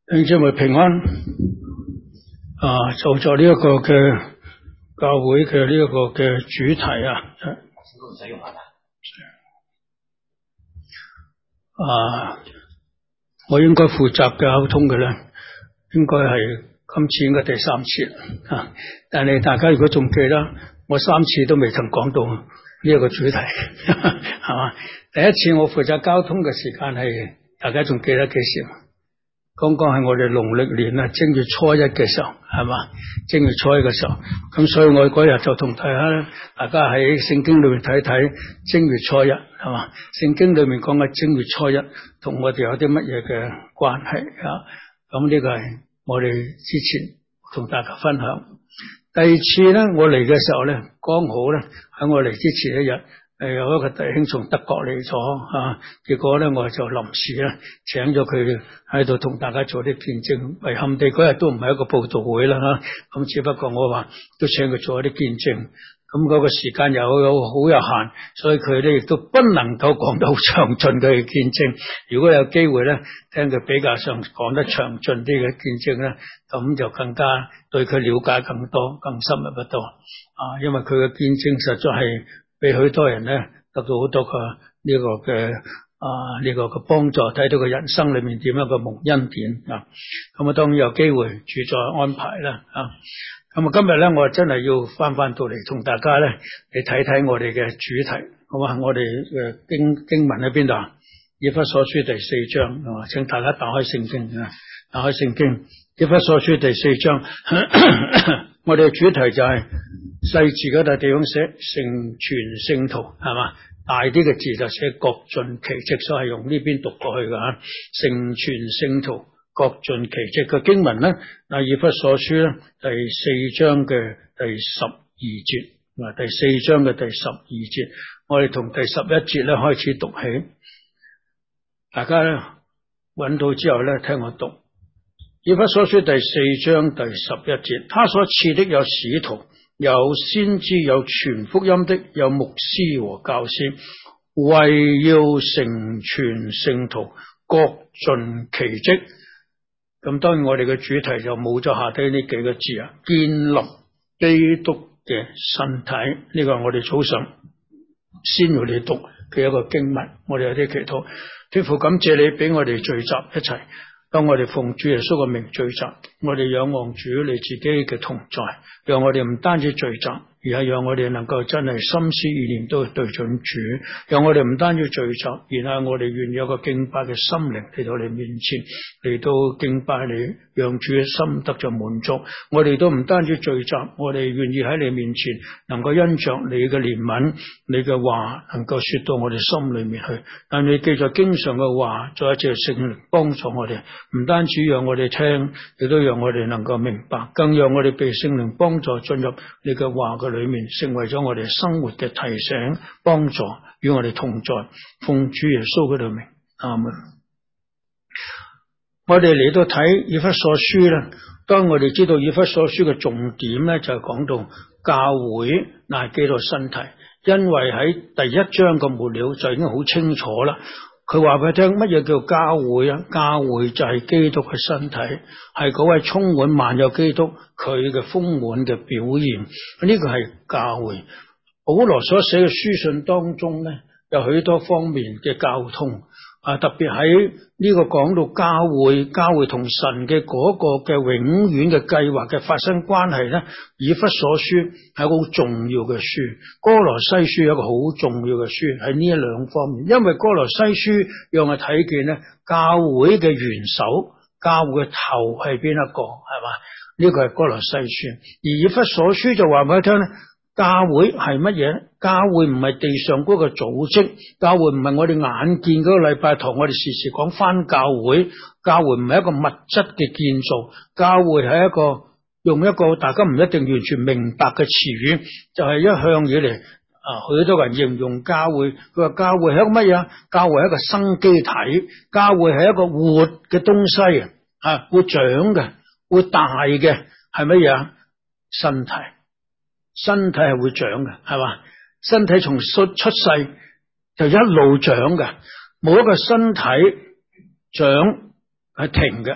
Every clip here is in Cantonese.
兄姊妹平安。就呢一個嘅教會嘅呢一個嘅主題我應該負責交通嘅咧，應該係今次應該第3次但係大家如果仲記得，我3次都未曾講到呢一個主題係嘛？第一次我負責交通嘅時間係大家仲記得幾時？剛剛係我哋農曆年正月初一嘅時候，係嘛？正月初一嘅時候，咁所以我嗰日就同大家喺聖經裏面睇睇正月初一，係嘛？聖經裏面講嘅正月初一同我哋有啲乜嘢嘅關係啊？咁呢個係我哋之前同大家分享。第二次咧，我嚟嘅時候咧，剛好咧喺我嚟之前一日。有一個弟兄從德國嚟咗結果咧我就臨時咧請咗佢喺度同大家做啲見證。遺憾地嗰日都唔係一個佈道會啦咁只不過我話都請佢做一啲見證。咁嗰個時間又好有限，所以佢咧亦都不能夠講得好詳盡嘅見證。如果有機會咧聽佢比較上講得詳盡啲嘅見證咧，咁就更加對佢了解更多、更深入得多因為佢嘅見證實在係俾許多人咧得到好多個呢個嘅呢個嘅幫助，睇到佢人生裏面點樣嘅蒙恩典咁當然有機會主再安排啦咁今日咧我真係要翻到嚟同大家咧嚟睇睇我哋嘅主題。好嘛？我哋嘅經文喺邊度？以弗所書第4章係嘛？請大家打開聖經打開聖經。以弗所書第4章我哋嘅主題就係細字嗰笪地方寫成全聖徒係嘛？大啲嘅字就寫各盡其職，所以係用呢邊讀過去嘅成全聖徒各盡其職嘅經文咧。以弗所書咧第4章嘅第12節第4章嘅第12節，我哋從第11節咧開始讀起。大家咧揾到之後咧聽我讀。以弗所書第4章第11節，他所賜的有使徒，有先知，有傳福音的，有牧師和教師，為要成全聖徒，各盡其職。咁當然我哋嘅主題就冇咗下低呢幾個字建立基督嘅身體。呢個係我哋早上先要你讀嘅一個經文。我哋有啲祈禱，天父感謝你俾我哋聚集一齊，當我哋奉主耶穌嘅名聚集，我哋仰望主你自己嘅同在，讓我哋唔單止聚集，而係讓我哋能夠真係心思意念都對準主，讓我哋唔單止聚集，然後我哋願意有個敬拜嘅心靈嚟到你面前，嚟到敬拜你，讓主嘅心得着滿足。我哋都唔單止聚集，我哋願意喺你面前能夠因着你嘅憐憫，你嘅話能夠說到我哋心裏面去。但你記在經上嘅話，再一次聖靈幫助我哋，唔單止讓我哋聽，亦都讓我哋能夠明白，更讓我哋被聖靈幫助進入你嘅話嘅裏面，成為咗我哋生活嘅提醒、幫助，與我哋同在。奉主耶穌嘅名，阿門。我哋嚟到睇以弗所書咧，當我哋知道以弗所書嘅重點咧，就係講到教會乃基督身體，因為喺第1章嘅末了就已經好清楚啦。佢話俾你聽乜嘢叫教會教會就係基督嘅身體，係嗰位充滿萬有基督佢嘅豐滿嘅表現。呢個係教會。保羅所寫嘅書信當中咧，有許多方面嘅交通特別喺呢個講到教會同神嘅嗰個嘅永遠嘅計劃嘅發生關係咧，以弗所書係一個好重要嘅書，哥羅西書係一個好重要嘅書，喺呢兩方面。因為哥羅西書讓我睇見咧，教會嘅元首，教會嘅頭係邊一個係嘛？呢個係哥羅西書。而以弗所書就話俾你聽咧，教會係乜嘢？教會唔係地上嗰個組織，教會唔係我哋眼見嗰個禮拜堂，我哋時時講返教會。教會唔係一個物質嘅建造，教會係一個用一個大家唔一定完全明白嘅詞語，就係一向以嚟許多人形容教會，佢話教會係一個乜嘢？教會係一個生機體，教會係一個活嘅東西會長嘅，會大嘅，係乜嘢？身體。身體係會長嘅，係嘛？身體從出世就一路長嘅，冇一個身體長係停嘅，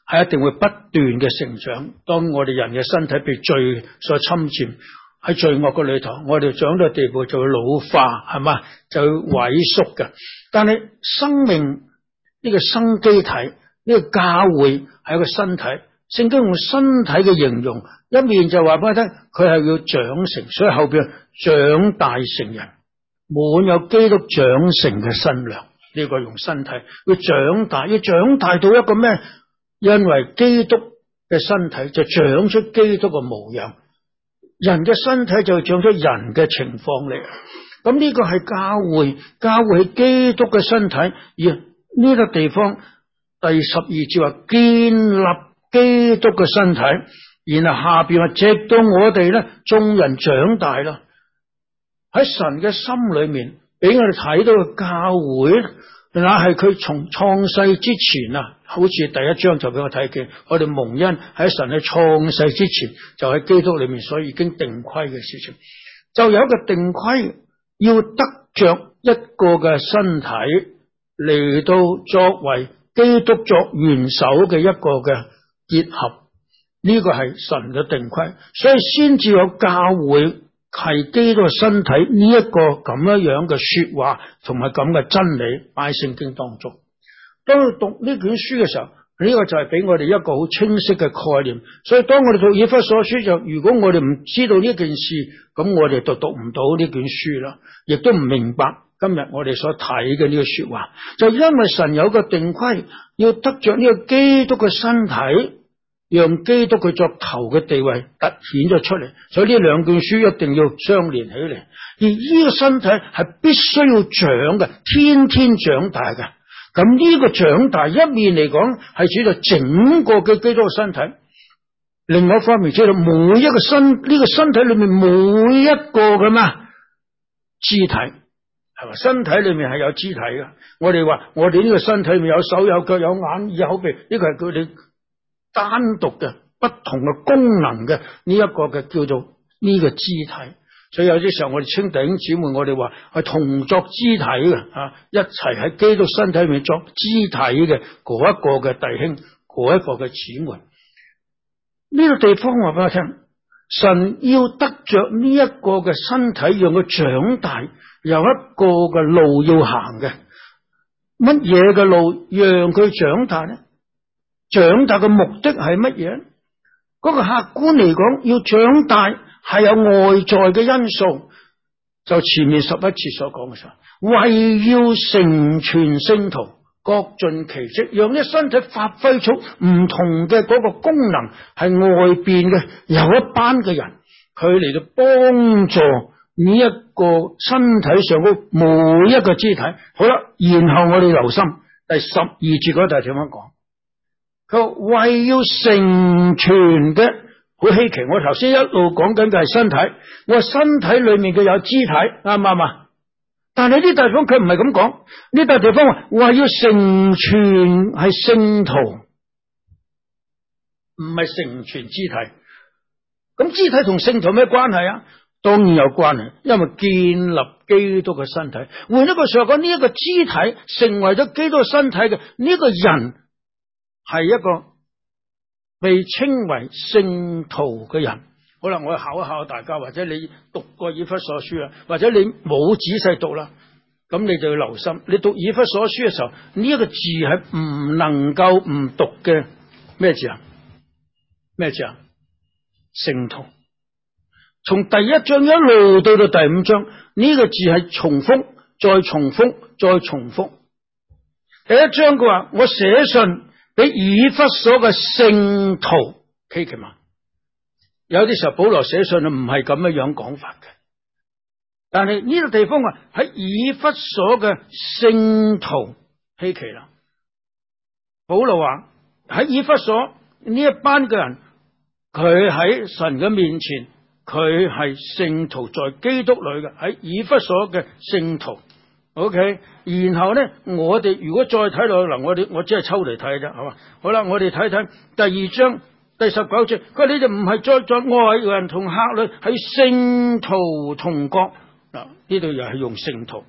係一定會不斷嘅成長。當我哋人嘅身體被罪所侵佔，喺罪惡嘅裏頭，我哋長到地步就會老化，係嘛，就會萎縮嘅。但係生命呢個生機體，呢個教會係一個身體。聖經用身體嘅形容，一面就話俾我聽，佢係要長成，所以後邊長大成人，滿有基督長成嘅身量。呢個用身體要長大，要長大到一個咩？因為基督嘅身體就長出基督嘅模樣，人嘅身體就長出人嘅情況嚟。咁呢個係教會，教會係基督嘅身體。而呢個地方第12節話建立基督嘅身體，然後下邊話直到我哋咧眾人長大啦，喺神嘅心裏面俾我哋睇到嘅教會，那係佢從創世之前啊，好似第一章就俾我睇見，我哋蒙恩喺神嘅創世之前就喺基督裏面，所以已經定規嘅事情，就有一個定規，要得着一個嘅身體嚟到作為基督作元首嘅一個嘅結合，呢個係神嘅定規，所以先至有教會係基督嘅身體呢一個咁樣嘅說話同埋咁嘅真理擺喺聖經當中。當我讀呢卷書嘅時候，呢個就係俾我哋一個好清晰嘅概念。所以當我哋讀以弗所書，就如果我哋唔知道呢件事，咁我哋就讀唔到呢卷書啦，亦都唔明白今日我哋所睇嘅呢個說話。就因為神有個定規，要得着呢個基督嘅身體，讓基督佢作頭嘅地位凸顯咗出嚟，所以呢兩卷書一定要相連起嚟。而呢個身體係必須要長嘅，天天長大嘅。咁呢個長大一面嚟講係指到整個嘅基督嘅身體，另外一方面指到每一個呢個身體裏面每一個嘅嘛肢體，係嘛？身體裏面係有肢體嘅。我哋話我哋呢個身體裏面有手有腳有眼耳口鼻，呢個係佢哋單獨嘅不同嘅功能嘅呢一個嘅叫做呢個肢體。所以有啲時候我哋稱弟兄姊妹，我哋話係同作肢體嘅，一齊喺基督身體裏面作肢體嘅嗰一個嘅弟兄，嗰一個嘅姊妹。呢個地方話俾我聽，神要得着呢一個嘅身體，讓佢長大，有一個嘅路要行嘅。乜嘢嘅路讓佢長大呢？長大嘅目的係乜嘢？嗰個客觀嚟講，要長大係有外在嘅因素，就前面11節所講嘅時候，為要成全聖徒，各盡其職，讓呢身體發揮出唔同嘅嗰個功能，係外邊嘅有一班嘅人，佢嚟到幫助呢一個身體上嘅每一個肢體。好啦，然後我哋留心第12節嗰度點樣講？佢話為要成全嘅，好稀奇。我頭先一路講緊嘅係身體，我話身體裏面嘅有肢體，啱唔啱啊？但係呢地方佢唔係咁講，呢笪地方話要成全係聖徒，唔係成全肢體。咁肢體同聖徒咩關係啊？當然有關係，因為建立基督嘅身體。換一個說話講，呢一個肢體成為咗基督嘅身體嘅呢個人，係一個被稱為聖徒嘅人。好啦，我考一考大家，或者你讀過以弗所書啊，或者你冇仔細讀啦，咁你就要留心。你讀以弗所書嘅時候，呢一個字係唔能夠唔讀嘅咩字啊？咩字啊？聖徒。從第一章一路到到第5章，呢個字係重複，再重複，再重複。第一章佢話我寫信俾以弗所嘅聖徒，奇奇嘛？有啲時候保羅寫信唔係咁樣講法嘅，但係呢個地方話喺以弗所嘅聖徒，稀奇啦。保羅話喺以弗所呢一班嘅人，佢喺神嘅面前，佢係聖徒，在基督裏嘅，喺以弗所嘅聖徒。OK， 然後咧，我哋如果再睇落去，嗱，我只係抽嚟睇啫，係嘛？好啦，我哋睇睇第2章第19節，佢話你哋唔係在外人同客旅，係聖徒同國。嗱，呢度又係用聖徒。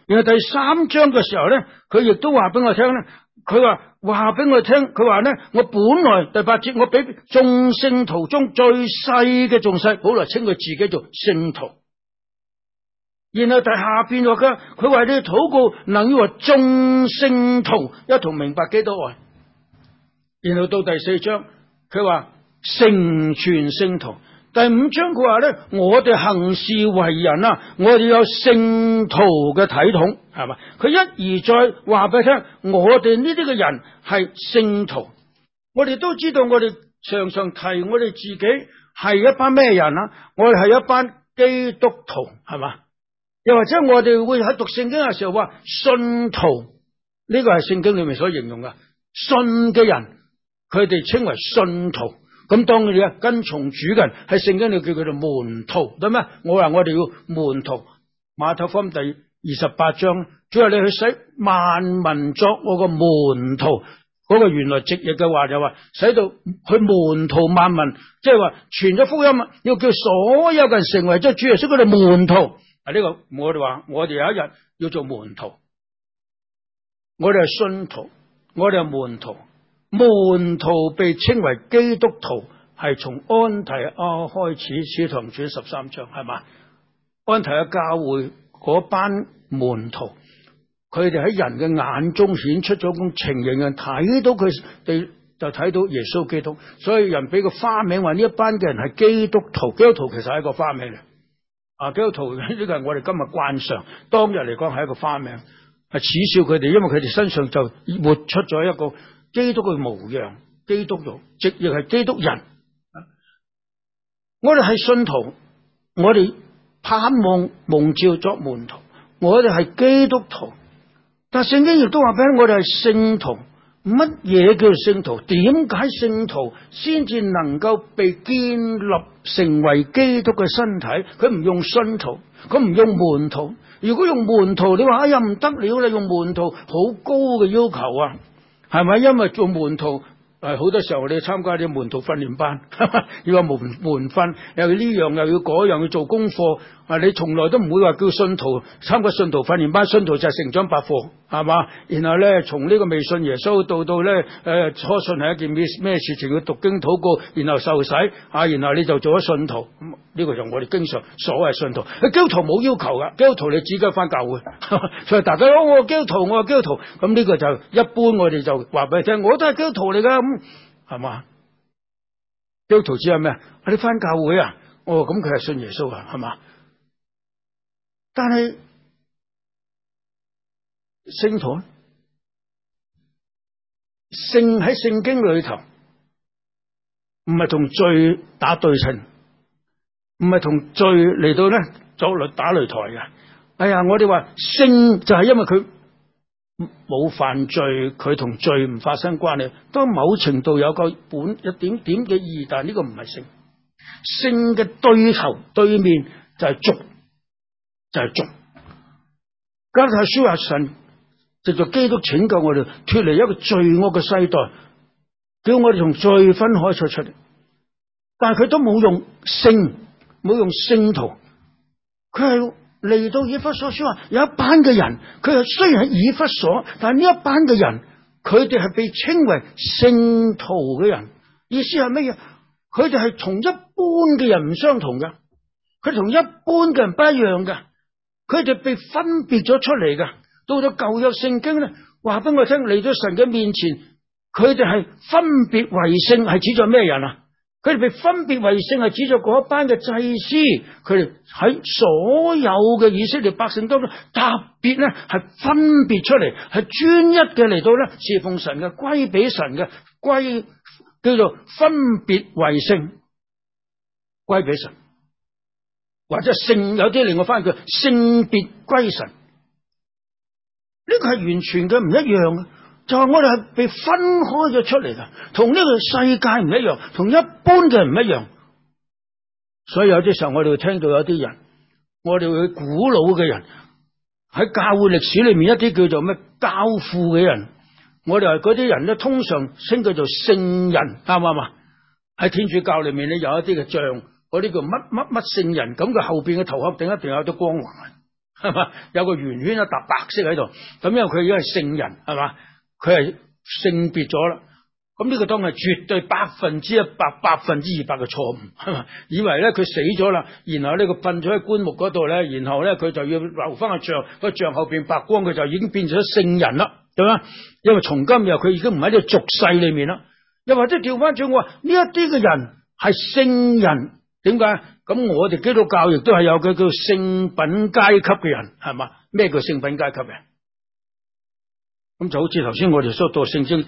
然後第3章嘅時候咧，佢亦都話俾我聽咧，佢話俾我聽，佢話咧，我本來第8節，我比眾聖徒中最細嘅仲細，保羅稱佢自己做聖徒。然後第下邊話佢話你禱告能與眾聖徒一同明白基督愛。然後到第4章，佢話成全聖徒。第5章佢話咧，我哋行事為人啊，我哋有聖徒嘅體統，係嘛？佢一而再話俾你聽，我哋呢啲嘅人係聖徒。我哋都知道，我哋常常提我哋自己係一班咩人啊？我哋係一班基督徒，係嘛？又或者我哋會喺讀聖經嘅時候話信徒，呢個係聖經裏面所形容嘅信嘅人，佢哋稱為信徒。咁當然啊，跟從主嘅人喺聖經裏叫佢做門徒，得咩？我話我哋要門徒。馬太福音第28章，主話你去使萬民作我個門徒。嗰個原來直譯嘅話就話，使到去門徒萬民，即係話傳咗福音啊，要叫所有嘅人成為即係主耶穌佢哋門徒。啊，呢個我哋話，我哋有一日要做門徒，我哋係信徒，我哋係門徒。門徒被稱為基督徒，係從安提阿開始，使徒行傳13章，係嘛？安提阿教會嗰班門徒，佢哋喺人嘅眼中顯出咗種情形，人睇到佢哋就睇到耶穌基督，所以人俾個花名話呢一班嘅人係基督徒。基督徒其實係一個花名嚟，啊，基督徒呢個係我哋今日慣常，當日嚟講係一個花名，係恥笑佢哋，因為佢哋身上就活出咗一個基督嘅模樣，基督徒，直亦係基督人。我哋係信徒，我哋盼望蒙召作門徒，我哋係基督徒。但聖經亦都話俾我哋係聖徒。乜嘢叫聖徒？點解聖徒先至能夠被建立成為基督嘅身體？佢唔用信徒，佢唔用門徒。如果用門徒，你話哎呀唔得了啦，用門徒好高嘅要求啊！係咪？因為做門徒好多時候你參加啲門徒訓練班，要話門訓，又要呢樣又要嗰樣，要做功課。你從來都唔會話叫信徒參加信徒訓練班，信徒就係成長百課，係嘛？然後咧，從呢個未信耶穌到咧初信係一件咩事情？要讀經禱告，然後受洗啊，然後你就做咗信徒。呢個就我哋經常所謂信徒。基督徒冇要求噶，基督徒你只該翻教會，所以大家我基督徒，我係基督徒。咁呢個就一般，我哋就話俾你聽，我都係基督徒嚟噶，咁係嘛？基督徒只係咩？你翻教會啊？哦，咁佢係信耶穌啊，係嘛？但係聖徒，聖喺聖經裏頭唔係同罪打對稱，唔係同罪嚟到咧作打擂台嘅。哎呀，我哋話聖就係因為佢冇犯罪，佢同罪唔發生關係，當某程度有個一點點嘅意義，但係呢個唔係聖。聖嘅對頭對面就係罪。就係罪。加拉太書話神藉著基督拯救我哋脫離一個罪惡嘅世代，叫我哋從罪分開出嚟。但係佢都冇用聖，冇用聖徒，佢係嚟到以弗所書話有一班嘅人，佢係雖然喺以弗所，但係呢一班嘅人，佢哋係被稱為聖徒嘅人。意思係乜嘢？佢哋係同一般嘅人唔相同嘅，佢同一般嘅人不一樣嘅。佢哋被分別咗出嚟嘅，到咗舊約聖經咧，話俾我聽嚟咗神嘅面前，佢哋係分別為聖，係指咗咩人啊？佢哋被分別為聖係指咗嗰一班嘅祭司，佢哋喺所有嘅以色列百姓當中，特別咧係分別出嚟，係專一嘅嚟到咧侍奉神嘅，歸俾神嘅，歸叫做分別為聖，歸俾神。或者聖，有啲令我翻譯佢聖別歸神，呢個係完全嘅唔一樣嘅，就係我哋係被分開咗出嚟嘅，同呢個世界唔一樣，同一般嘅唔一樣。所以有啲時候我哋會聽到有啲人，我哋會古老嘅人喺教會歷史裏面一啲叫做咩教父嘅人，我哋話嗰啲人咧通常稱佢做聖人，啱唔啱啊？喺天主教裏面咧有一啲嘅像。嗰啲叫乜乜乜聖人，咁佢後邊嘅頭殼頂一定有啲光環， 係嘛？有個圓圈一笪白色喺度，咁因為佢已經係聖人，係嘛？佢係聖別咗啦。咁呢個當係絕對100%、200%嘅錯誤，係嘛？以為咧佢死咗啦，然後呢佢瞓咗喺棺木嗰度咧，然後咧佢就要留翻個像，個像後邊白光，佢就已經變咗聖人啦，係嘛？因為從今日佢已經唔喺呢個俗世裏面啦。又或者調翻轉，我話呢一啲嘅人係聖人，點解？咁我哋基督教亦都係有佢叫聖品階級嘅人，係嘛？咩叫聖品階級嘅？咁就好似頭先我哋所讀聖經第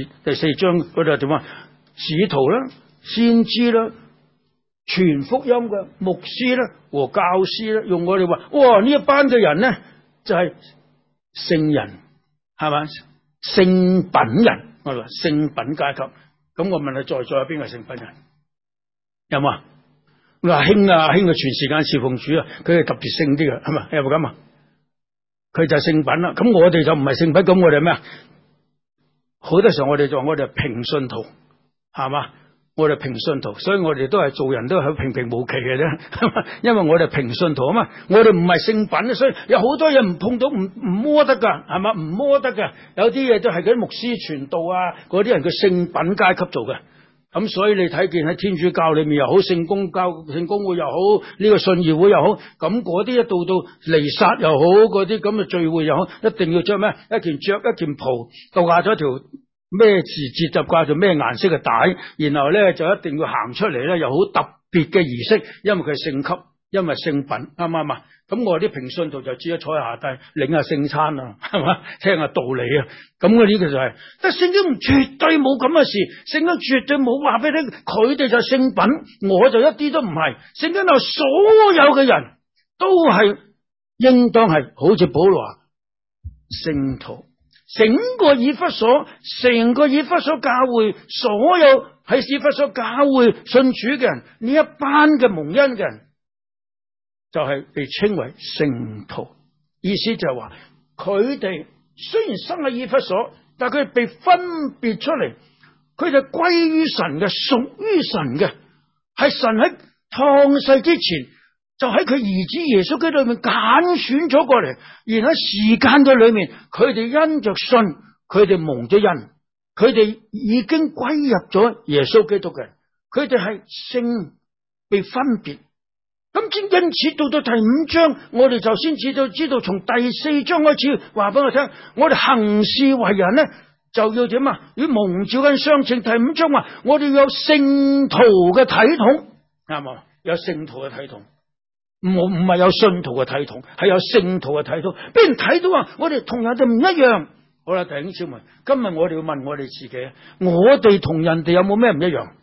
4章嗰度點啊？使徒啦、先知啦、傳福音嘅牧師啦和教師啦，用我哋話，哇！呢一班嘅人咧就係聖人，係嘛？聖品人，我話聖品階級。咁我問你，在座有邊個聖品人？有冇啊？我話阿興嘅全時間侍奉主啊，佢係特別聖啲嘅，係嘛？有冇咁啊？佢就係聖品啦。咁我哋就唔係聖品，咁我哋咩啊？好多時候我哋就話我哋係平信徒，係嘛？我哋平信徒，所以我哋都係做人都係平平無奇嘅啫。因為我哋平信徒啊嘛，我哋唔係聖品，所以有好多嘢唔碰到唔摸得噶，係嘛？唔摸得噶，有啲嘢都係嗰啲牧師傳道啊，嗰啲人嘅聖品階級做嘅。咁所以你睇見喺天主教裏面又好，聖公會又好，呢個信義會又好，咁嗰啲一到彌撒又好，嗰啲咁嘅聚會又好，一定要着咩？着一件袍，掛咗條咩時節就掛住咩顏色嘅帶，然後咧就一定要行出嚟咧，又好特別嘅儀式，因為佢係聖級，因為聖品，啱唔啱啊？咁我啲平信徒就只係坐喺下低領下聖餐啊，係嘛？聽下道理啊，咁嘅呢個就係，但聖經絕對冇咁嘅事，聖經絕對冇話俾你聽，佢哋就係聖品，我就一啲都唔係。聖經話所有嘅人都係應當係好似保羅話聖徒，成個以弗所教會，所有喺以弗所教會信主嘅人，呢一班嘅蒙恩嘅人，就係被稱為聖徒，意思就係話佢哋雖然生喺以弗所，但係佢哋被分別出嚟，佢哋歸於神嘅，屬於神嘅，係神喺創世之前就喺佢兒子耶穌基督裏面揀選咗過嚟，然後喺時間嘅裏面，佢哋因着信，佢哋蒙咗恩，佢哋已經歸入咗耶穌基督嘅人，佢哋係聖，被分別。咁因此到第5章，我哋就先知道從第4章開始話俾我聽，我哋行事為人咧就要點啊？要蒙召跟相稱。第5章話我哋有聖徒嘅體統，啱嘛？有聖徒嘅體統，唔係有信徒嘅體統，係有聖徒嘅體統。俾人睇到啊，我哋同人哋唔一樣。好啦，弟兄姊妹，今日我哋要問我哋自己，我哋同人哋有冇咩唔一樣？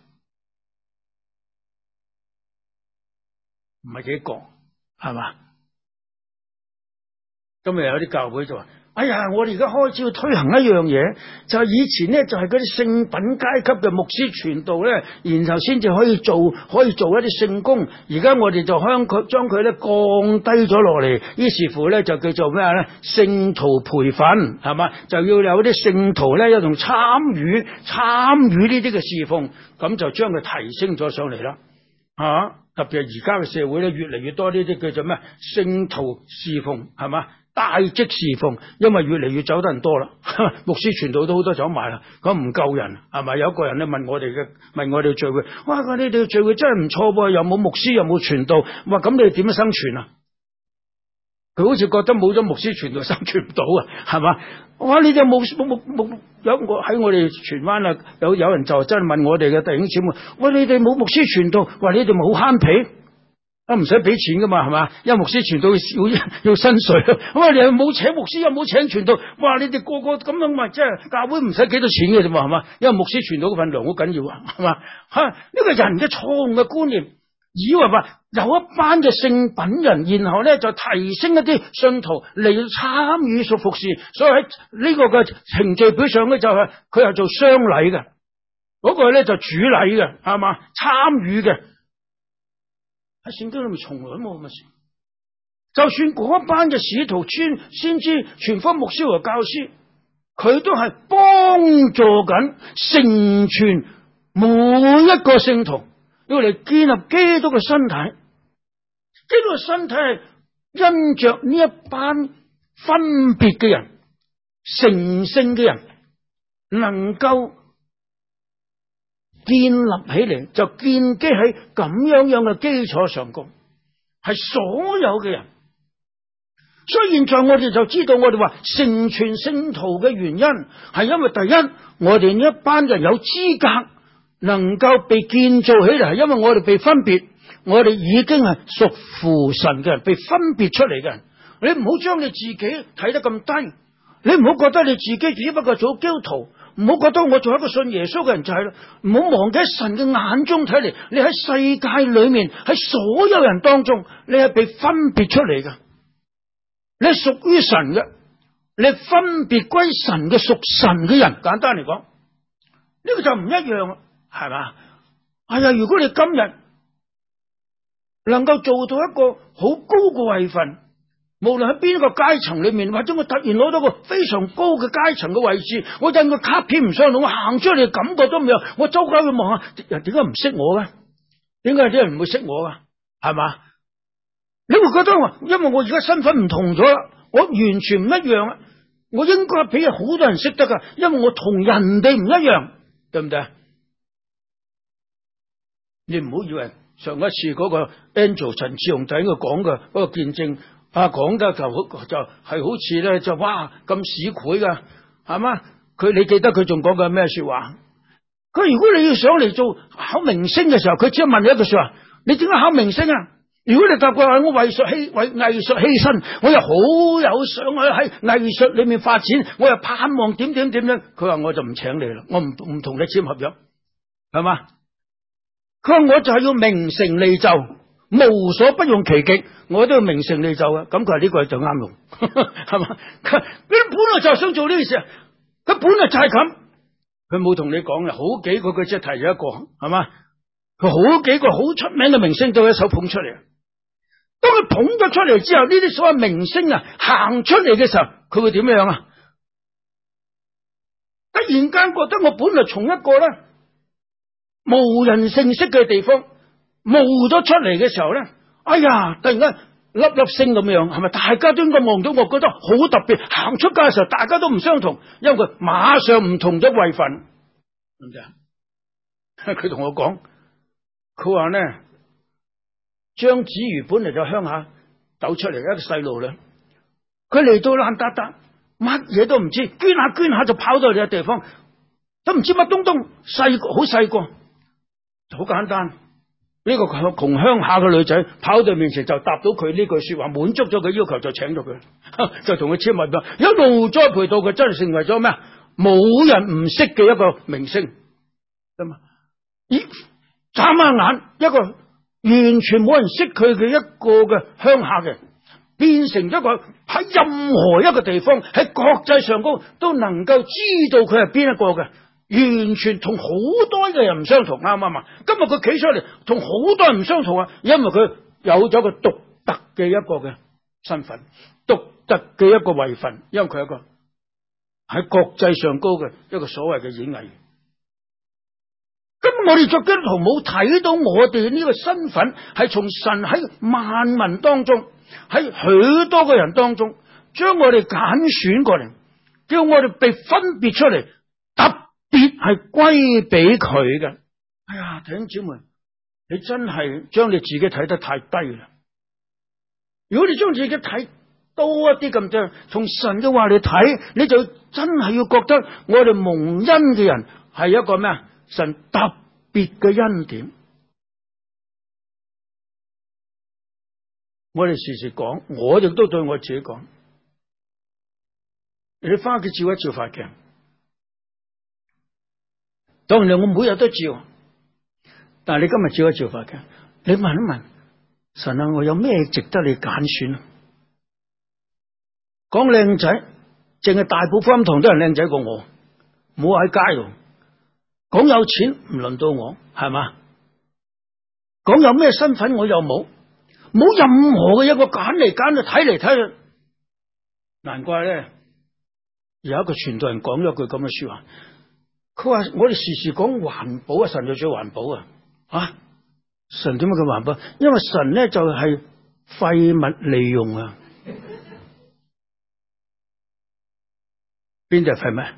唔係幾個，係嘛？今日有啲教會就話，哎呀，我哋而家開始要推行一樣嘢，就係以前咧就係嗰啲聖品階級嘅牧師傳道咧，然後先至可以做一啲聖工。而家我哋就將佢咧降低咗落嚟，於是乎咧就叫做咩咧？聖徒培訓，係嘛？就要有啲聖徒咧一同參與呢啲嘅侍奉，咁就將佢提升咗上嚟啦，啊！特別係而家嘅社會咧，越嚟越多呢啲叫做咩聖徒侍奉，係嘛？大職侍奉，因為越嚟越走得人多啦，牧師傳道都好多走埋啦，咁唔夠人，係咪？有一個人咧問我哋聚會，哇！你哋嘅聚會真係唔錯噃，又冇牧師又冇傳道，哇！咁你哋點樣生存啊？佢好似覺得冇咗牧師傳道生存唔到啊，係嘛？哇！你哋冇有我喺我哋荃灣啊，有人就真係問我哋嘅弟兄姊妹，喂，你哋冇牧師傳道，話你哋咪好慳皮啊，唔使俾錢噶嘛，係嘛？因為牧師傳道要薪水，咁啊你又冇請牧師又冇請傳道，哇！你哋個個咁樣咪即係教會唔使幾多錢嘅啫嘛，係嘛？因為牧師傳道嗰份糧好緊要啊，係嘛？呢個人嘅錯誤嘅觀念，以為話有一班嘅聖品人，然後咧就提升一啲信徒嚟參與服侍，所以喺呢個嘅程序表上咧就係佢係做雙禮嘅，嗰個咧就主禮嘅，係嘛？參與嘅喺聖經裏面從來冇咁嘅事。就算嗰一班嘅使徒、先知、傳福音牧師和教師，佢都係幫助緊成全每一個聖徒，要嚟建立基督嘅身體。基督嘅身體係因着呢一班分別嘅人、成聖嘅人，能夠建立起嚟，就建基喺咁樣嘅基礎上講，係所有嘅人。所以現在我哋就知道，我哋話成全聖徒嘅原因，係因為第一，我哋呢一班人有資格能夠被建造起嚟，係因為我哋被分別，我哋已經係屬乎神嘅人，被分別出嚟嘅人。你唔好將你自己睇得咁低，你唔好覺得你自己只不過做基督徒，唔好覺得我做一個信耶穌嘅人就係啦。唔好忘記喺神嘅眼中睇嚟，你喺世界裏面，喺所有人當中，你係被分別出嚟嘅。你係屬於神嘅，你係分別歸神嘅屬神嘅人。簡單嚟講，呢個就唔一樣，係嘛？哎呀，如果你今日能夠做到一個好高嘅位份，無論喺邊一個階層裏面，或者我突然攞到個非常高嘅階層嘅位置，我印個卡片唔上腦，我行出嚟感覺都唔一樣。我周街去望下，人點解唔識我嘅？點解啲人唔會識我嘅？係嘛？你會覺得因為我而家身份唔同咗啦，我完全唔一樣啦，我應該俾好多人識得噶，因為我同人哋唔一樣，對唔對？你唔好以為上一次嗰個 Angel 陳志雄仔佢講嘅嗰個見證講得就係好似咧就哇咁市儈噶，係嘛？你記得佢仲講緊咩說話？佢如果你要上嚟做考明星嘅時候，佢只係問你一句說話：你點解考明星啊？如果你答佢話我為藝術犧牲，我又好有想去喺藝術裏面發展，我又盼望點樣，佢話我就唔請你啦，我唔同你簽合約，係嘛？佢話我就係要名成利就，無所不用其極，我都要名成利就啊！咁佢話呢個就啱用，係嘛？佢本來就想做呢件事，佢本來就係咁，佢冇同你講嘅，好幾個佢只係提咗一個，係嘛？佢好幾個好出名嘅明星都一手捧出嚟。當佢捧咗出嚟之後，呢啲所謂明星行出嚟嘅時候，佢會點樣啊？突然間覺得我本來從一個咧無人姓識嘅地方冒咗出嚟嘅時候咧，哎呀！突然間粒粒星咁樣，係咪大家都應該望到？我覺得好特別。行出街嘅時候，大家都唔相同，因為佢馬上唔同咗位份，係咪啊？佢同我講，佢話咧。張子瑜本嚟就鄉下走出嚟一個細路啦，佢嚟到爛達達，乜嘢都唔知，捐下就跑到你嘅地方，都唔知乜東東，好細個，好簡單。呢個窮鄉下嘅女仔跑到面前就答到佢呢句說話，滿足咗佢要求就請咗佢，就同佢簽合約，一路栽培到佢真係成為咗咩？冇人唔識嘅一個明星，咁啊！咦，眨下眼一個。完全冇人識佢嘅一個嘅鄉下嘅，變成一個喺任何一個地方喺國際上高都能夠知道佢係邊一個嘅，完全同好多嘅人唔相同，啱唔啱啊？今日佢企出嚟同好多人唔相同啊，因為佢有咗個獨特嘅一個嘅身份，獨特嘅一個位份，因為佢係一個喺國際上高嘅一個所謂嘅演藝員。咁我哋作基督徒冇睇到我哋呢個身份係從神喺萬民當中，喺許多個人當中將我哋揀選過嚟，叫我哋被分別出嚟，特別係歸俾佢嘅。哎呀，弟兄姊妹，你真係將你自己睇得太低啦！如果你將自己睇多一啲咁多，從神嘅話嚟睇，你就真係要覺得我哋蒙恩嘅人係一個咩啊？神特別嘅恩典。我哋時時講，我亦都對我自己講，你翻屋企照一照塊鏡，當然我每日都照，但係你今日照一照塊鏡，你問一問神啊，我有咩值得你揀選啊？講靚仔，淨係大埔福音堂都係靚仔過我，冇喺街度。講有錢唔輪到我，係嘛？講有咩身份我又冇任何嘅一個揀嚟揀去，睇嚟睇去，難怪咧有一個傳道人講咗句咁嘅說話，佢話我哋時時講環保啊，神就最環保啊！神點解咁環保？因為神咧就係廢物利用啊！邊度係廢物？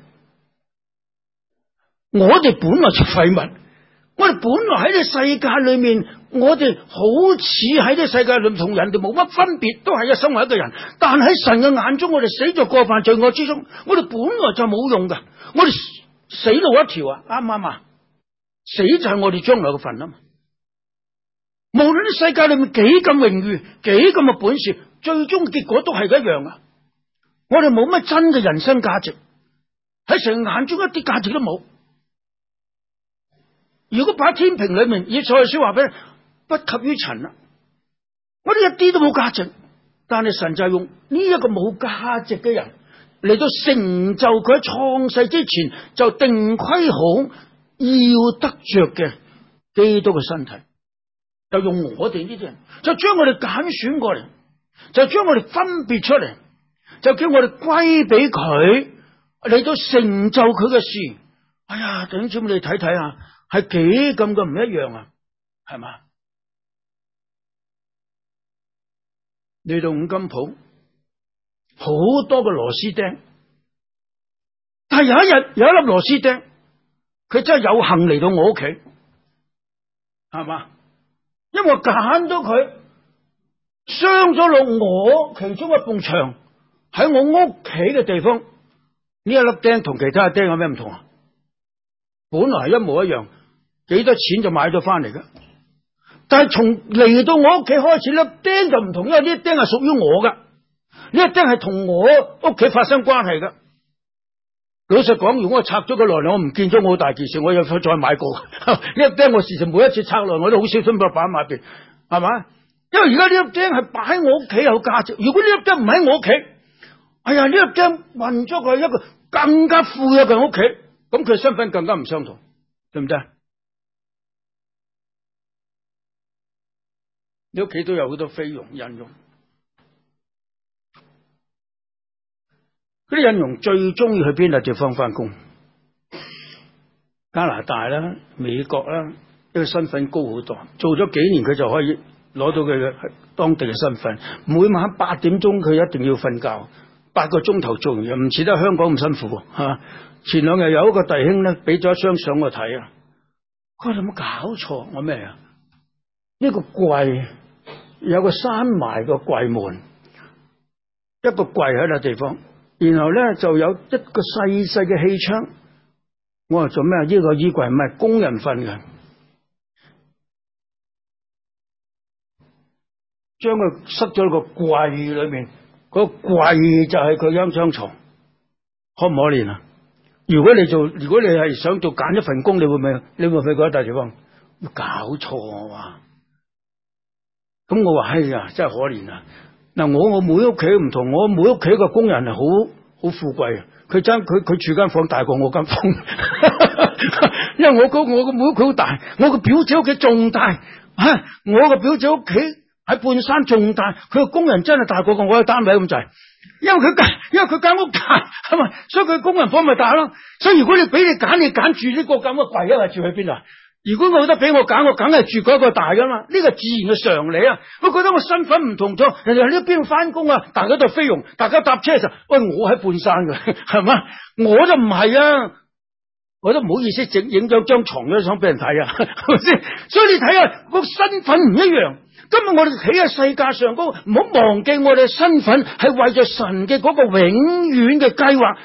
我哋本來就廢物，我哋本來喺呢世界裏面，我哋好似喺呢世界裏面同人哋冇乜分別，都係一生為一個人。但喺神嘅眼中，我哋死咗過犯罪惡之中，我哋本來就冇用噶，我哋死路一條啊！啱唔啱啊？死就係我哋將來嘅份啊嘛！無論啲世界裏面幾咁榮譽，幾咁嘅本事，最終結果都係一樣啊！我哋冇乜真嘅人生價值，喺神眼中一啲價值都冇。如果擺天平裏面，以賽亞書話俾你，不及於塵啦，我哋一啲都冇價值。但係神就用呢一個冇價值嘅人嚟到成就佢喺創世之前就定規好要得着嘅基督嘅身體，就用我哋呢啲人，就將我哋揀選過嚟，就將我哋分別出嚟，就叫我哋歸俾佢嚟到成就佢嘅事。哎呀，弟兄姊妹，你睇睇下，係幾咁嘅唔一樣啊？係嘛？嚟到五金鋪，好多個螺絲釘，但係有一日有一粒螺絲釘，佢真係有幸嚟到我屋企，係嘛？因為我揀到佢，傷咗落我其中一埲牆喺我屋企嘅地方，呢一粒釘同其他嘅釘有咩唔同啊？本來係一模一樣，幾多錢就買咗翻嚟嘅。但係從嚟到我屋企開始，粒釘就唔同，因為呢啲釘係屬於我噶，呢啲釘係同我屋企發生關係噶。老實講，如果我拆咗個來，我唔見咗，我好大件事，我又再買過。呢粒釘我時時每一次拆來，我都好小心把擺喺埋邊，係嘛？因為而家呢粒釘係擺喺我屋企有價值。如果呢粒釘唔喺我屋企，哎呀，呢粒釘運咗佢一個更加富有嘅屋企，咁佢身份更加唔相同，對唔對？你屋企都有好多菲傭、印傭，嗰啲印傭最中意去邊度地方翻工？加拿大啦、美國啦，呢個身份高好多，做咗幾年佢就可以攞到佢嘅當地嘅身份。每晚8點鐘佢一定要瞓覺，8個鐘頭做完嘢，唔似得香港咁辛苦吓。前兩日有一個弟兄咧，俾咗一張相我睇啊，佢話有冇搞錯？我咩啊？呢個櫃有個閂埋個櫃門，一個櫃喺個地方，然後咧就有一個細細嘅氣窗。我話做咩啊？呢個衣櫃唔係工人瞓嘅，將佢塞咗喺個櫃裏面，個櫃就係佢張床，可唔可憐啊？如果你係想做揀一份工，你會唔會去嗰一笪地方？搞錯啊！咁我話哎呀，真係可憐啊！嗱，我妹屋企唔同，我妹屋企個工人係好富貴，佢住間房大過我間房，因為我個妹屋企好大，我個表姐屋企仲大，我個表姐屋企喺半山仲大，佢個工人真係大過我嘅單位咁滯。因為佢間屋大，係咪？所以佢工人房咪大咯。所以如果你俾你揀，你揀住呢個咁嘅櫃啊，住喺邊啊？如果我覺得俾我揀，我梗係住嗰個大噶嘛。呢個自然嘅常理啊。我覺得我身份唔同咗，人哋喺呢邊翻工啊，大家都菲傭，大家搭車嘅時候，喂，我喺半山嘅，係嘛？我就唔係啊，我都唔好意思影咗張床嗰相俾人睇啊，係咪先？所以你睇下個身份唔一樣。今日我哋企喺世界上高，唔好忘記我哋嘅身份係為咗神嘅嗰個永遠嘅計劃。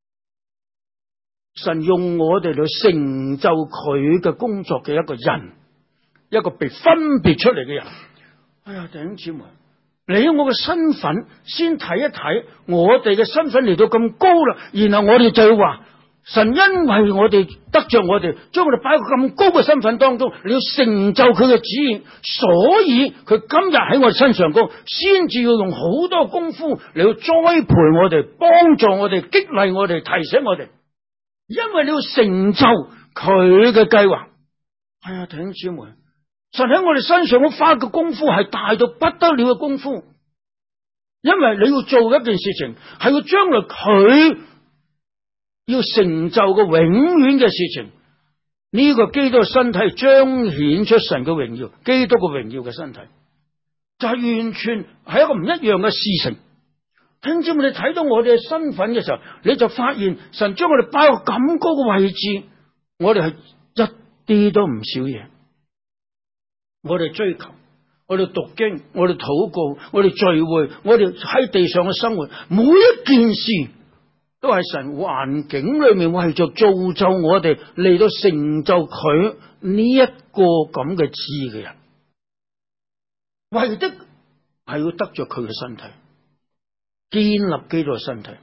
神用我哋嚟成就佢嘅工作嘅一個人，一個被分別出嚟嘅人。哎呀，弟兄姊妹，你我嘅身份先睇一睇，我哋嘅身份嚟到咁高啦，然後我哋就要話。神因為我哋得着我哋，將我哋擺喺咁高嘅身份當中，你要成就佢嘅旨意，所以佢今日喺我哋身上高，先至要用好多功夫嚟到栽培我哋，幫助我哋，激勵我哋，提醒我哋，因為你要成就佢嘅計劃。哎呀，弟兄姊妹，神喺我哋身上我花嘅功夫係大到不得了嘅功夫，因為你要做一件事情，係要將來佢要成就個永遠嘅事情，呢個基督嘅身體彰顯出神嘅榮耀，基督嘅榮耀嘅身體。 就係完全係一個唔一樣嘅事情。聽知你睇到我哋嘅身份嘅時候，你就發現神將我哋擺喺咁高嘅位置，我哋係一啲都唔少嘢。我哋追求，我哋讀經，我哋禱告，我哋聚會，我哋喺地上嘅生活，每一件事都係神環境裏面為咗造就我哋嚟到成就佢呢一個咁嘅旨嘅人，為的係要得着佢嘅身體，建立基督嘅身體。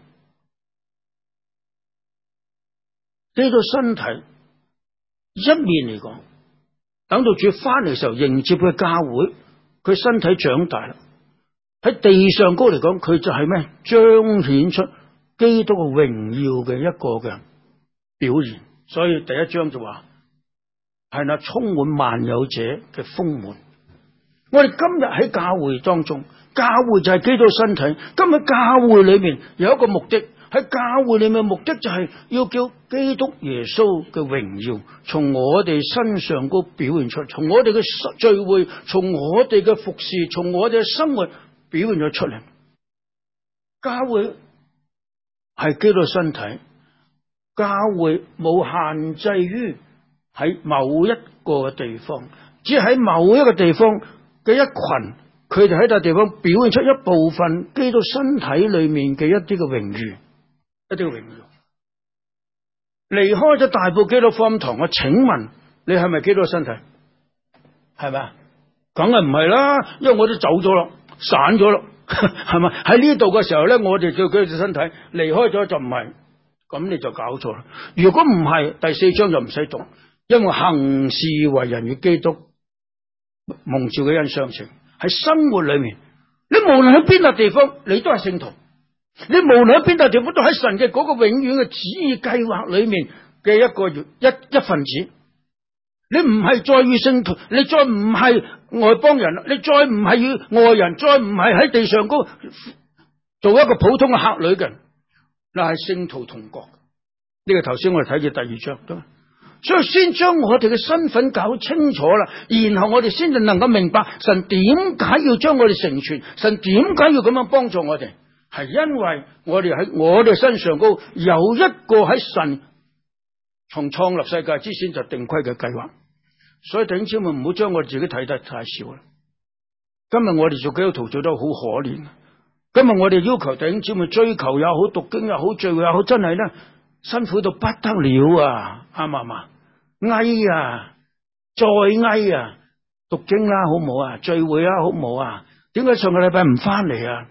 基督身體一面嚟講，等到主翻嚟嘅時候迎接佢嘅教會，佢身體長大啦。喺地上高嚟講，佢就係咩？彰顯出基督嘅榮耀嘅一個嘅表現。所以第一章就話係那充滿萬有者嘅豐滿。我哋今日喺教會當中，教會就係基督身體。今日教會裏面有一個目的，喺教會裏面嘅目的就係要叫基督耶穌嘅榮耀從我哋身上嗰表現出，從我哋嘅聚會，從我哋嘅服侍，從我哋嘅生活表現咗出嚟。教會係基督身體，教會冇限制於喺某一個地方，只係喺某一個地方嘅一群，佢哋喺笪地方表現出一部分基督身體裏面嘅一啲嘅榮譽，一啲嘅榮耀。離開咗大埔基督福音堂，我請問你係咪基督身體？係咪啊？梗係唔係啦，因為我哋走咗咯，散咗咯，係咪？喺呢度嘅時候咧，我哋叫佢哋身體，離開咗就唔係，咁你就搞錯啦。如果唔係，第四章就唔使讀，因為行事為人與基督蒙召嘅恩相稱。喺生活裏面，你無論喺邊笪地方，你都係聖徒。你無論喺邊笪地方，都喺神嘅嗰個永遠嘅旨意計劃裏面嘅一個一份子。你唔係再與聖徒，你再唔係外邦人，你再唔係與外人，再唔係喺地上高做一個普通嘅客旅嘅人，嗱係聖徒同國。呢個頭先我哋睇嘅第二章，所以先將我哋嘅身份搞清楚啦，然後我哋先至能夠明白神點解要將我哋成全，神點解要咁樣幫助我哋，係因為我哋喺我哋身上高有一個喺神從創立世界之前就定規嘅計劃。所以弟兄姊妹唔好將我哋自己睇得太少啦。今日我哋做基督徒做得好可憐，今日我哋要求弟兄姊妹追求也好，讀經也好，聚會也好，真係咧辛苦到不得了啊！啱唔啱啊？哀啊，再哀啊！讀經啦，好唔好啊？聚會啊，好唔好啊？點解上個禮拜唔翻嚟啊？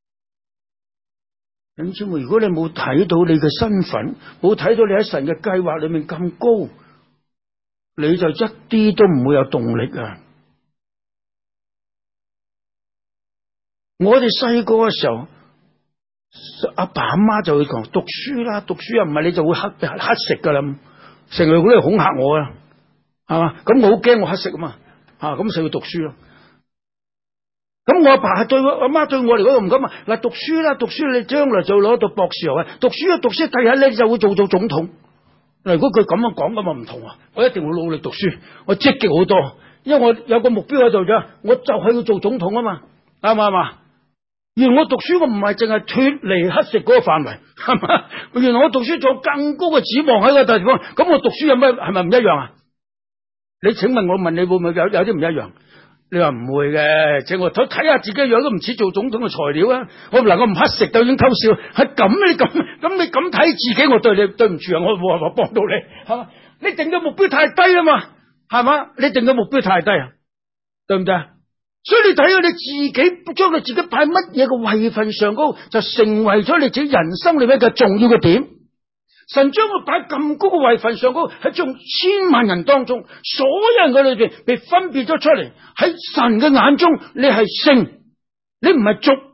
弟兄姊妹，如果你冇睇到你嘅身份，冇睇到你喺神嘅計劃裏面咁高，你就一啲都唔會有動力啊！我哋細個嘅時候，阿爸阿媽就會講讀書啦，讀書又唔係你就會乞食噶啦，成日嗰啲恐嚇我啊，係嘛？咁我好驚我乞食啊嘛，咁就要讀書咯。咁我阿爸係對我阿媽對我嚟講唔咁啊！嗱，讀書啦，讀書你將來就攞到博士學位，讀書啊讀書，第日你就會做總統。嗱，如果佢咁樣講咁啊唔同啊，我一定會努力讀書，我積極好多，因為我有個目標喺度啫，我就係要做總統啊嘛，啱唔啱啊？原來我讀書我唔係淨係脫離乞食嗰個範圍，係嘛？原來我讀書仲有更高嘅指望喺個地方，咁我讀書有咩係咪唔一樣啊？你請問我問你會唔會有啲唔一樣？你話唔會嘅，即係我睇下自己樣都唔似做總統嘅材料啊！我唔能夠唔乞食就已經偷笑，係咁你咁睇自己，我對你對唔住啊！我冇辦法幫到你，係嘛？你定嘅目標太低啊嘛，係嘛？你定嘅目標太低啊，對唔對啊？所以你睇下你自己將你自己擺乜嘢嘅位份上高，就成為咗你自己人生裏面嘅重要嘅點。神將我擺咁高嘅位份上高，喺眾千萬人當中，所有人嘅裏邊被分別咗出嚟。喺神嘅眼中，你係聖，你唔係俗。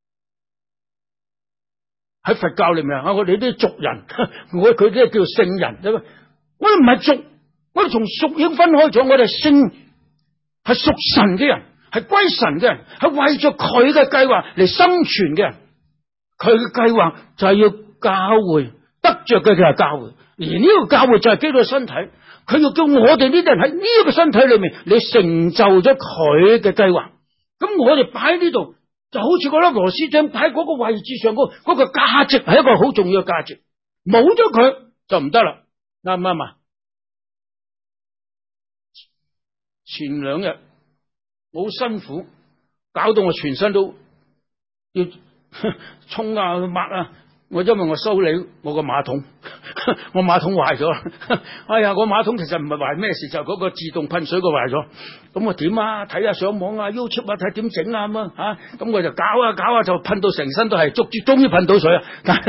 喺佛教裏面啊，我哋啲俗人，佢啲叫聖人。我哋唔係俗，我哋從俗已經分開咗，我哋係聖，係屬神嘅人，係歸神嘅人，係為咗佢嘅計劃嚟生存嘅人。佢嘅計劃就係要教會。得着嘅就係教會，而呢個教會就係基督嘅身體，佢要叫我哋呢啲人喺呢個身體裏面，你成就咗佢嘅計劃， 咁我哋擺喺呢度，就好似嗰粒螺絲釘擺喺嗰個位置上，嗰個價值係一個好重要嘅價值，冇咗佢就唔得啦，啱唔啱啊？前2日好辛苦，搞到我全身都要沖啊抹啊。因為我修理我個馬桶，我馬桶壞咗。哎呀，個馬桶其實唔係壞咩事，就嗰個自動噴水個壞咗。咁我點啊？睇下上網啊 YouTube 啊，睇點整啊咁啊。咁我就搞啊就噴到成身都係，終於噴到水啊！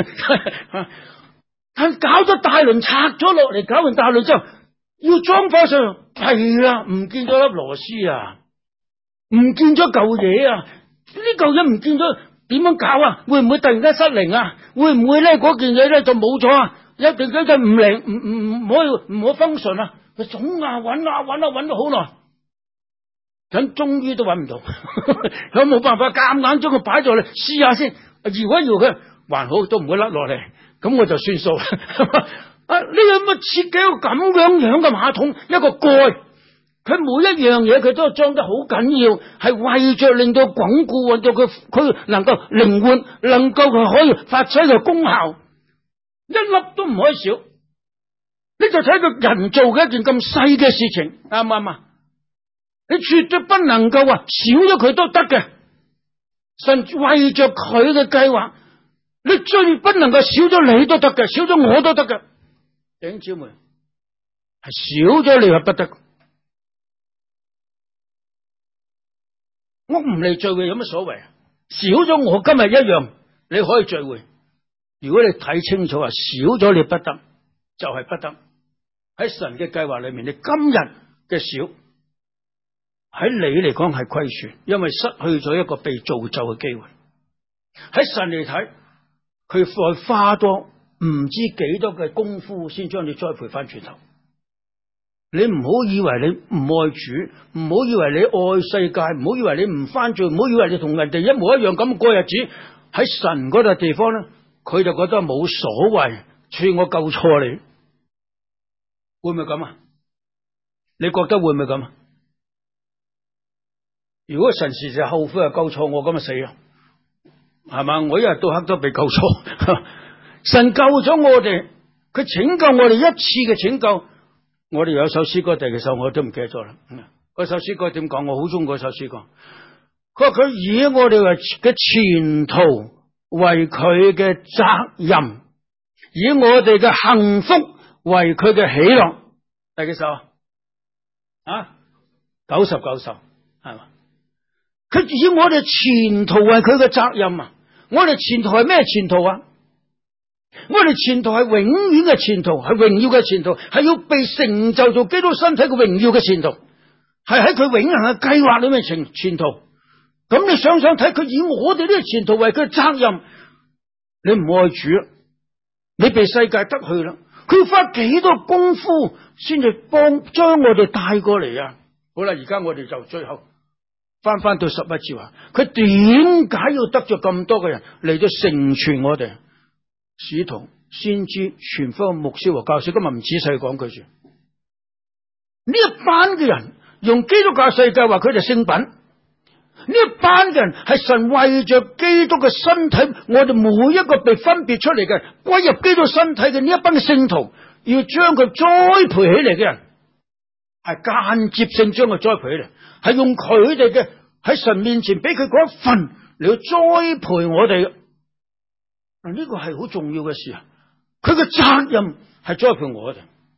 但搞咗大輪拆咗落嚟，搞完大輪之後要裝貨上，係啦，唔見咗粒螺絲啊，唔見咗嚿嘢啊，呢嚿嘢唔見咗。點樣搞啊？會唔會突然間失靈啊？會唔會咧嗰件嘢咧就冇咗啊？一定嗰陣唔靈，唔可以 function 啊！佢總啊揾咗好耐，咁終於都揾唔到，有冇辦法夾硬將佢擺咗嚟試下先？搖佢，還好都唔會甩落嚟，咁我就算數啦。啊，呢個乜設計一個咁樣嘅馬桶，一個蓋。佢每一樣嘢佢都係裝得好緊要，係為着令到鞏固，令到佢能夠靈活，能夠佢可以發揮個功效，一粒都唔可以少。你就睇個人做嘅一件咁細嘅事情，啱唔啱啊？你絕對不能夠話少咗佢都得嘅，甚至為着佢嘅計劃，你最不能夠少咗你都得嘅，少咗我都得嘅。弟兄姊妹，係少咗你係不得。我唔嚟聚會有乜所謂啊？少咗我今日一樣，你可以聚會。如果你睇清楚啊，少咗你不得，就係不得。喺神嘅計劃裏面，你今日嘅少，喺你嚟講係虧損，因為失去咗一個被造就嘅機會。喺神嚟睇，佢再花多唔知幾多嘅功夫，先將你栽培翻轉頭。你唔好以為你唔愛主，唔好以為你愛世界，唔好以為你唔翻罪，唔好以為你同人哋一模一樣咁過日子。喺神嗰笪地方咧，佢就覺得冇所謂，算我救錯你，會唔會咁啊？你覺得會唔會咁啊？如果神時時後悔又救錯我，咁就死啦，係嘛？我一日到黑都被救錯，神救咗我哋，佢拯救我哋一次嘅拯救。我哋有首詩歌，第嘅時候我都唔記得咗啦。嗰首詩歌點講？我好中意嗰首詩歌。佢話佢以我哋嘅前途為佢嘅責任，以我哋嘅幸福為佢嘅喜樂。第幾首啊？90首係嘛？佢以我哋前途為佢嘅責任啊！我哋前途係咩前途啊？我哋前途係永遠嘅前途，係榮耀嘅前途，係要被成就做基督身體嘅榮耀嘅前途，係喺佢永恆嘅計劃裏面前途。咁你想睇佢以我哋呢個前途為佢嘅責任，你唔愛主啦，你被世界得去啦。佢要花幾多功夫先至將我哋帶過嚟啊？好啦，而家我哋就最後翻到11節話，佢點解要得咗咁多嘅人嚟到成全我哋？使徒、先知、傳福音、牧師和教師，今日唔仔細講句住。呢一班嘅人用基督教世界話佢哋聖品，呢一班嘅人係神為着基督嘅身體，我哋每一個被分別出嚟嘅歸入基督身體嘅呢一班嘅聖徒，要將佢栽培起嚟嘅人，係間接性將佢栽培起嚟，係用佢哋嘅喺神面前俾佢嗰一份嚟去栽培我哋。呢個係好重要嘅事啊！佢嘅責任係栽培我哋。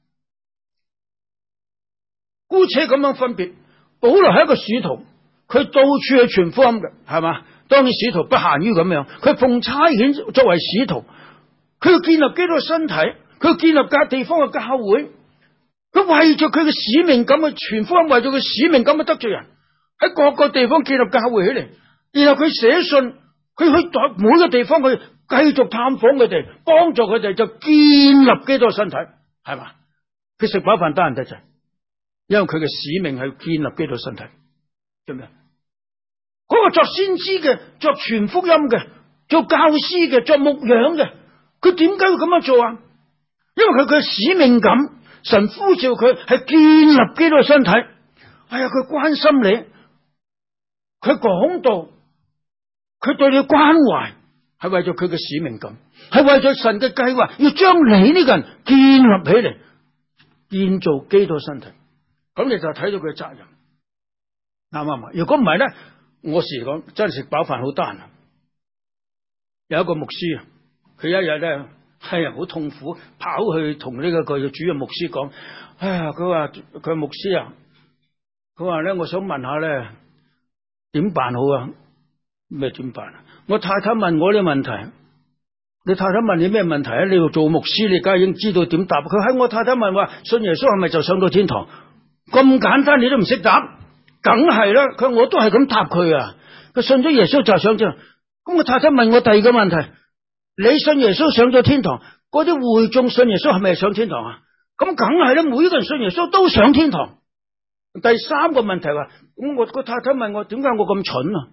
姑且咁樣分別，保羅係一個使徒，佢到處去傳福音嘅，係嘛？當然使徒不限於咁樣，佢奉差遣作為使徒，佢要建立基督嘅身體，佢要建立各地方嘅教會，佢為咗佢嘅使命感去傳福音，為咗佢使命感去得罪人，喺各個地方建立教會起嚟，然後佢寫信，佢去到每個地方去。繼續探訪佢哋，幫助佢哋，就建立基督嘅身體，係嘛？佢食飽飯得人得滯，因為佢嘅使命係建立基督嘅身體。做咩？嗰個作先知嘅、作傳福音嘅、做教師嘅、作牧養嘅，佢點解會咁樣做啊？因為佢嘅使命感，神呼召佢係建立基督嘅身體。哎呀，佢關心你， 佢講道，佢對你關懷，係為咗佢嘅使命感，係為咗神嘅計劃，要將你呢個人建立起嚟，建造基督身體。咁你就睇到佢嘅責任，啱唔啱？如果唔係咧，我時講真係食飽飯好得閒。有一個牧師啊，佢一日咧係好痛苦，跑去同呢個主任牧師講：哎呀，佢牧師啊，佢話咧，我想問下咧，點辦好啊？咩點辦啊？我太太問我呢個問題，你太太問你咩問題啊？你要做牧師，你梗係已經知道點答。佢喺我太太問話，信耶穌係咪就上到天堂？咁簡單你都唔識答，梗係啦。佢我都係咁答佢啊。佢信咗耶穌就上天堂。咁我太太問我第二個問題，你信耶穌上咗天堂，嗰啲會眾信耶穌係咪上天堂啊？咁梗係啦，每一個人信耶穌都上天堂。第三個問題話，咁我個太太問我，點解我咁蠢啊？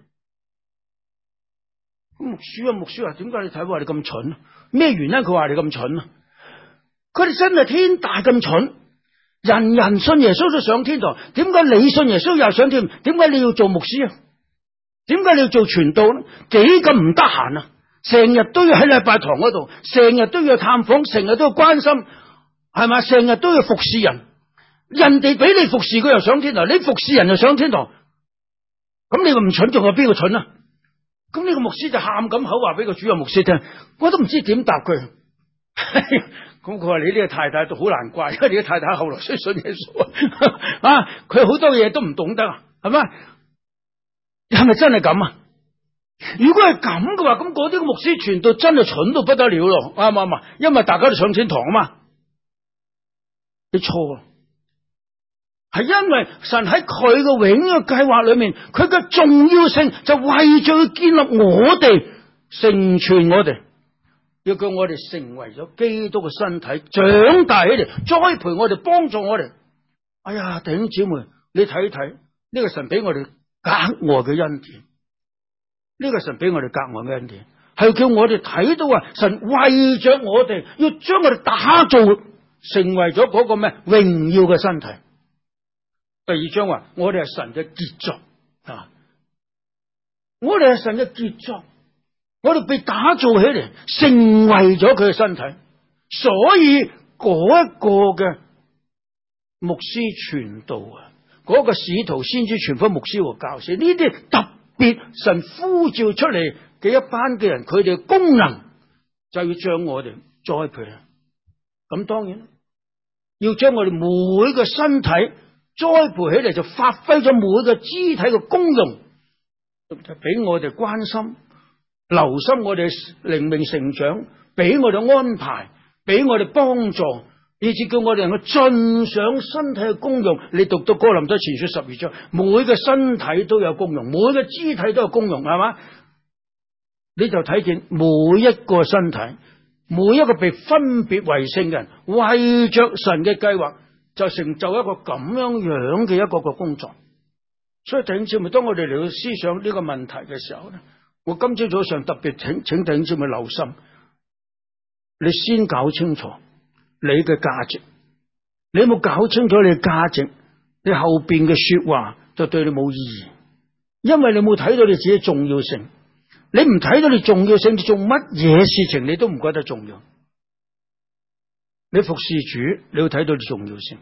牧師話，點解你睇話你咁蠢啊？咩原因佢話你咁蠢啊？佢哋真係天大咁蠢，人人信耶穌都上天堂，點解你信耶穌又上天堂？點解你要做牧師啊？點解你要做傳道呢？幾咁唔得閒啊！成日都要喺禮拜堂嗰度，成日都要探訪，成日都要關心，係咪？成日都要服侍人，人哋俾你服侍佢又上天堂，你服侍人又上天堂，咁你個唔蠢，仲有邊個蠢啊？咁呢個牧師就喊咁口話俾個主任牧師聽，我都唔知點答佢。咁佢話你呢個太太都好難怪，因為你個太太後來先信耶穌啊，佢好多嘢都唔懂得，係咪？係咪真係咁啊？如果係咁嘅話，咁嗰啲牧師傳道真係蠢到不得了咯，啱唔啱啊？因為大家都上天堂啊嘛，你錯啊！係因為神喺佢嘅永遠計劃裏面，佢嘅重要性就為咗要建立我哋，成全我哋，要叫我哋成為咗基督嘅身體，長大起嚟，栽培我哋，幫助我哋。哎呀，弟兄姊妹，你睇睇呢個神俾我哋格外嘅恩典，呢個神俾我哋格外嘅恩典，係叫我哋睇到啊，神為着我哋，要將我哋打造成為咗嗰個咩榮耀嘅身體。第二章話，我哋係神嘅傑作啊！我哋係神嘅傑作，我哋被打造起嚟，成為咗佢嘅身體。所以嗰一個嘅牧師傳道啊，嗰個使徒先知傳福音牧師和教師，呢啲特別神呼召出嚟嘅一班嘅人，佢哋嘅功能就要將我哋栽培。咁當然要將我哋每個身體栽培起嚟，就發揮咗每個肢體嘅功用，俾我哋關心、留心我哋靈命成長，俾我哋安排，俾我哋幫助，以至叫我哋能夠盡上身體嘅功用。你讀到哥林多前書12章，每個身體都有功用，每個肢體都有功用，係嘛？你就睇見每一個身體，每一個被分別為聖嘅人，為着神嘅計劃，就成就一個咁樣嘅一個工作。所以弟兄姊妹，當我哋嚟到思想呢個問題嘅時候咧，我今朝早上特別請弟兄姊妹留心，你先搞清楚你嘅價值。你有冇搞清楚你嘅價值，你後邊嘅說話就對你冇意義，因為你冇睇到你自己重要性。你唔睇到你重要性，你做乜嘢事情你都唔覺得重要。你服侍主，你要睇到你重要性。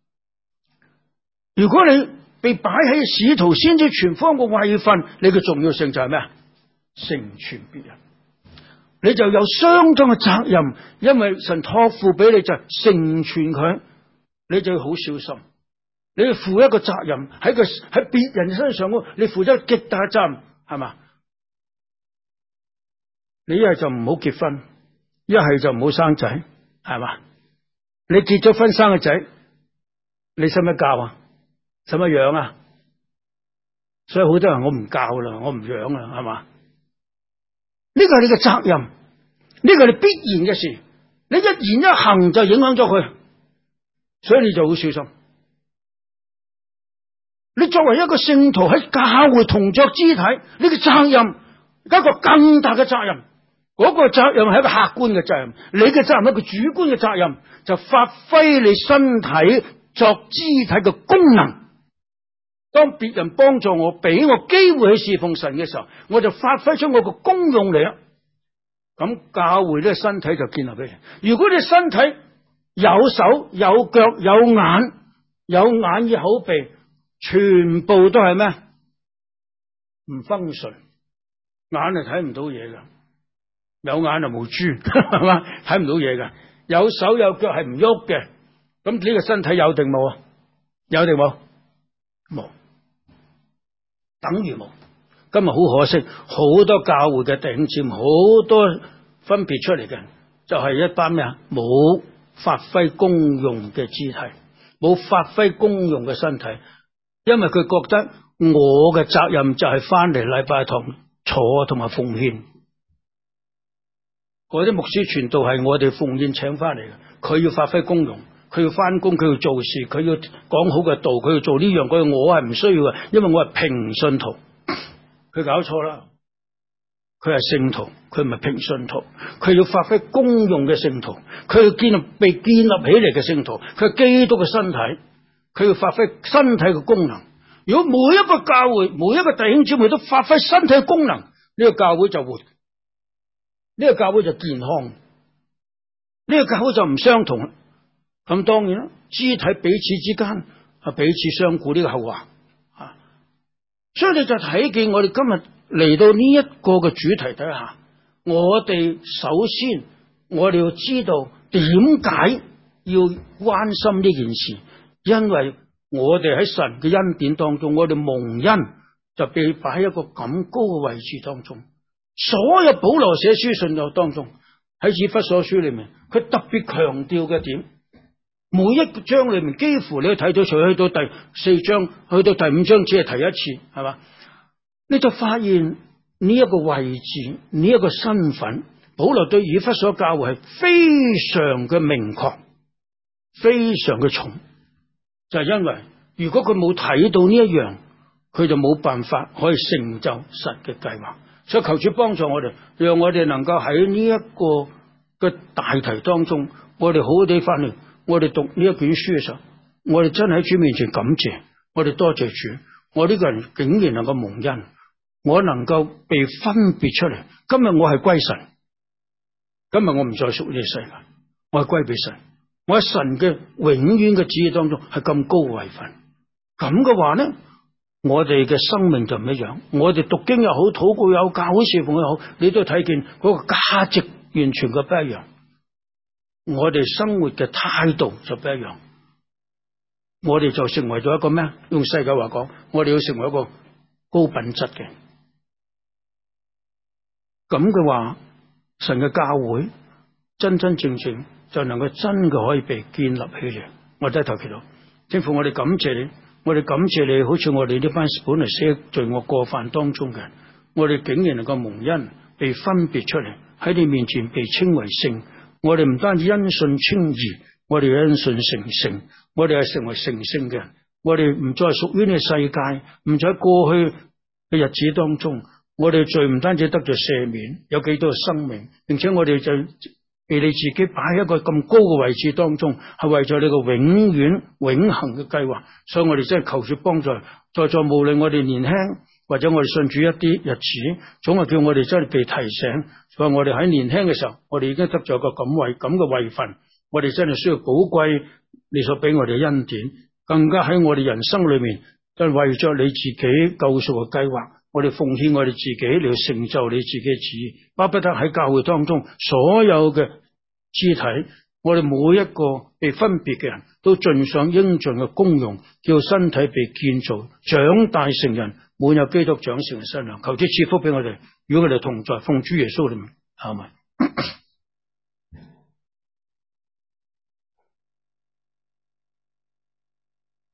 如果你被擺喺使徒先知傳福音嘅位份，你嘅重要性就係咩啊？成全別人，你就有相當嘅責任，因為神託付俾你就成全佢，你就要好小心。你要負一個責任喺別人身上，你負咗極大嘅責任，係嘛？你一係就唔好結婚，一係就唔好生仔，係嘛？你結咗婚生個仔，你使乜教啊？使乜養啊？所以好多人我唔教啦，我唔養啦，係嘛？呢個係你嘅責任，呢個係你必然嘅事，你一言一行就影響咗佢，所以你就好小心。你作為一個聖徒喺教會同作肢體，呢個責任一個更大嘅責任，嗰個責任係一個客觀嘅責任，你嘅責任係一個主觀嘅責任，就發揮你身體作肢體嘅功能。 當別人幫助我，俾我機會去侍奉神嘅時候，我就發揮出我個功用嚟啦。咁教會呢個身體就建立起嚟。如果你身體有手有腳有眼，有眼耳口鼻，全部都係咩？唔分順，眼係睇唔到嘢噶，有眼就冇珠，係嘛？睇唔到嘢噶。有手有腳係唔喐嘅，咁呢個身體有定冇啊？有定冇？冇，等於冇。今日好可惜，好多教會嘅弟兄姊妹，好多分別出嚟嘅，就係一班咩啊？冇發揮功用嘅肢體，冇發揮功用嘅身體，因為佢覺得我嘅責任就係翻嚟禮拜堂坐同埋奉獻。嗰啲牧師傳道係我哋奉獻請翻嚟嘅，佢要發揮功用，佢要翻工，佢要做事，佢要講好嘅道，佢要做呢樣嗰樣，我係唔需要嘅，因為我係平信徒。佢搞錯啦，佢係聖徒，佢唔係平信徒，佢要發揮功用嘅聖徒，佢要被建立起嚟嘅聖徒，佢係基督嘅身體，佢要發揮身體嘅功能。如果每一個教會，每一個弟兄姊妹都發揮身體嘅功能，呢個教會就活，呢個教會就健康，呢個教會就唔相同啦。咁當然啦，肢體彼此之間係彼此相顧，呢個後話。所以你就睇見我哋今日嚟到呢一個嘅主題底下，我哋首先我哋要知道點解要關心呢件事，因為我哋喺神嘅恩典當中，我哋蒙恩就被擺喺一個咁高嘅位置當中。所有保羅寫書信嘅當中，喺以弗所書裏面，佢特別強調嘅點，每一章裏面幾乎你都睇到，除去到第4章，去到第5章只係提一次，係嘛？你就發現呢一個位置，呢一個身份，保羅對以弗所教會係非常嘅明確，非常嘅重，就係因為如果佢冇睇到呢一樣，佢就冇辦法可以成就神嘅計劃。所以求主幫助我哋，讓我哋能夠喺呢一個嘅大題當中，我哋好好地翻嚟。我哋讀呢一卷書嘅時候，我哋真係喺主面前感謝，我哋多謝主，我呢個人竟然能夠蒙恩，我能夠被分別出嚟。今日我係歸神，今日我唔再屬於呢個世界，我係歸俾神，我喺神嘅永遠嘅旨意當中係咁高嘅位份。咁嘅話呢，我哋嘅生命就唔一樣。我哋讀經又好，禱告又好，教會侍奉又好，你都睇見嗰個價值完全嘅不一樣。我哋生活嘅態度就不一樣，我哋就成為咗一個咩？用世界話講，我哋要成為一個高品質嘅。咁嘅話，神嘅教會真真正正就能夠真嘅可以被建立起嚟。我低頭祈禱，天父，我哋感謝你，我哋感謝你，好似我哋呢班本嚟死喺罪惡過犯當中嘅，我哋竟然能夠蒙恩被分別出嚟，喺你面前被稱為聖。我哋唔單止因信稱義，我哋因信成聖，我哋係成為成聖嘅人。我哋唔再屬於呢個世界，唔再過去嘅日子當中，我哋罪唔單止得咗赦免，有幾多嘅生命，並且我哋就被你自己擺喺一個咁高嘅位置當中，係為咗你個永遠永恆嘅計劃。所以我哋真係求主幫助，在座無論我哋年輕或者我哋信主一啲日子，總係叫我哋真係被提醒。話我哋喺年輕嘅時候，我哋已經得咗個咁嘅位份，我哋真係需要寶貴你所俾我哋嘅恩典，更加喺我哋人生裏面，就係為咗你自己救贖嘅計劃，我哋奉獻我哋自己嚟去成就你自己嘅旨意，巴不得喺教會當中所有嘅肢體，我哋每一個被分別嘅人都盡上應盡嘅功用，叫身體被建造長大成人，滿有基督長成嘅身量。求主賜福俾我哋，與我哋同在，奉主耶穌嘅名，阿們。